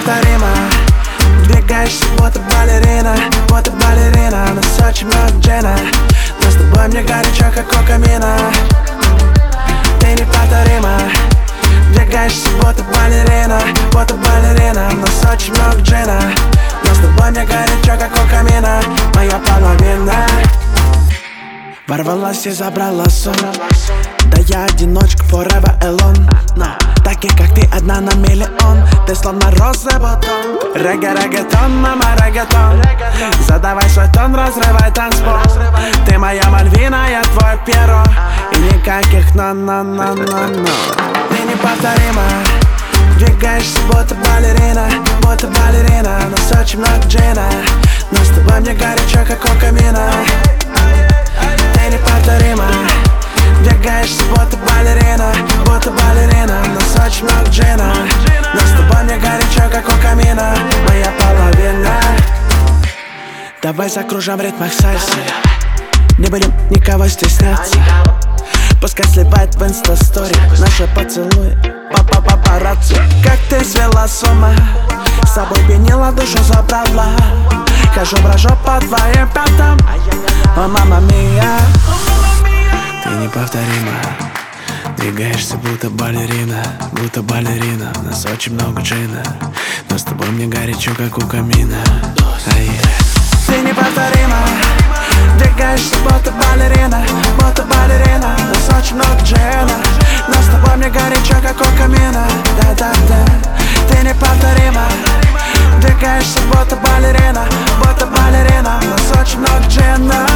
неповторимо. Двигаешься, будто балерина, будто балерина. У нас очень много джина, но с тобой мне горячо, как у камина. Ты неповторима. Двигаешься, будто балерина, будто балерина. У нас очень много джина, но с тобой мне горячо, как у камина. Моя половина ворвалась и забрала сон. Да я одиночка forever alone. Но таких как ты одна на миллион. Ты словно розовый бутон. Регgae-реггетон, мама, реггетон. Задавай свой тон, разрывай танцпол. Ты моя Мальвина, я твой Пьеро. И никаких но-но-но-но-но. Ты неповторима. Двигаешься, будто балерина, будто балерина. У нас очень много джина, но с тобой мне горячо, как у камина. Ты неповторима. Двигаешься, будто балерина, будто балерина. У нас очень много джина, но с тобой мне горячо, как у камина. Моя половина. Давай закружим в ритмах сальсы. Не будем никого стесняться. Пускай сливает в инста-стори наши поцелуи. Папарацци. Как ты свела с ума, с собой пьянила, душу забрала. Хожу, брожу по твоим пятам. О, мама мия. Ты неповторима. Двигаешься, будто балерина, будто балерина. У нас очень много джина, но с тобой мне горячо, как у камина. Ты неповторима. Двигаешься, будто балерина, будто балерина. У нас очень много джина, но с тобой мне горячо, как у камина. Да-да-да. Ты неповторима. Двигаешься, будто балерина, будто балерина. У нас очень много джина,